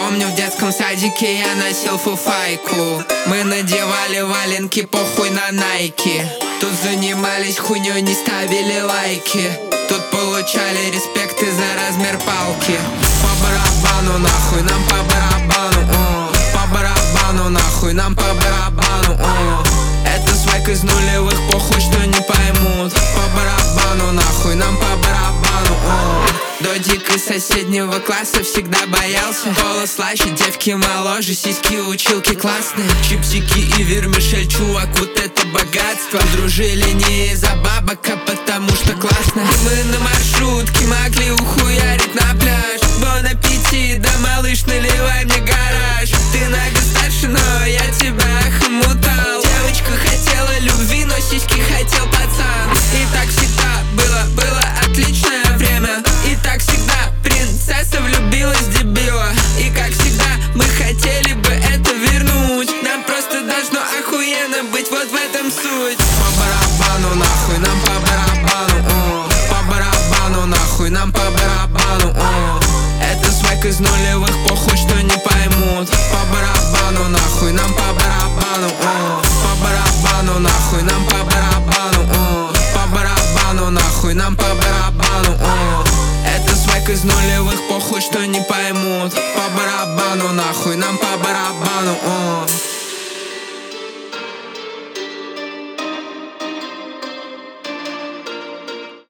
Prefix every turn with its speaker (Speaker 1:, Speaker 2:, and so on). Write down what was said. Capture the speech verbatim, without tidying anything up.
Speaker 1: Помню, в детском садике я носил фуфайку. Мы надевали валенки, похуй на найки. Тут занимались хуйней, не ставили лайки. Тут получали респекты за размер палки. По барабану нахуй, нам по барабану, о. По барабану нахуй, нам по барабану, о. Это свайк из нулевых, похуй, что не поймут. По барабану нахуй, нам по барабану, о. Додик из соседнего класса всегда боялся. Голос слаще, девки моложе, сиськи училки классные. Чипсики и вермишель, чувак, вот это богатство. Дружили не из-за бабок, а потому что классно. Мы на маршрутке могли ухуярить на пляж. Бон аппетит, да малыш, наливай мне гараж. Ты нога старше, но я тебя хомутал. Девочка хотела любви, но сиськи хотел пацан. И так всегда было, было отличное время. И так всегда принцесса влюбилась в дебила. И как всегда мы хотели бы это вернуть. Нам просто должно охуенно быть, вот в этом суть. По барабану нахуй, нам по барабану, о. По барабану нахуй, нам по барабану, о. Это свайк из нулевых, похуй, что не поймут. По барабану нахуй, нам по барабану, о. По барабану нахуй, нам по барабану, о. По барабану нахуй, нам по барабану, о. Это свайк из нулевых, похуй, что не поймут. По барабану нахуй, нам по барабану, о.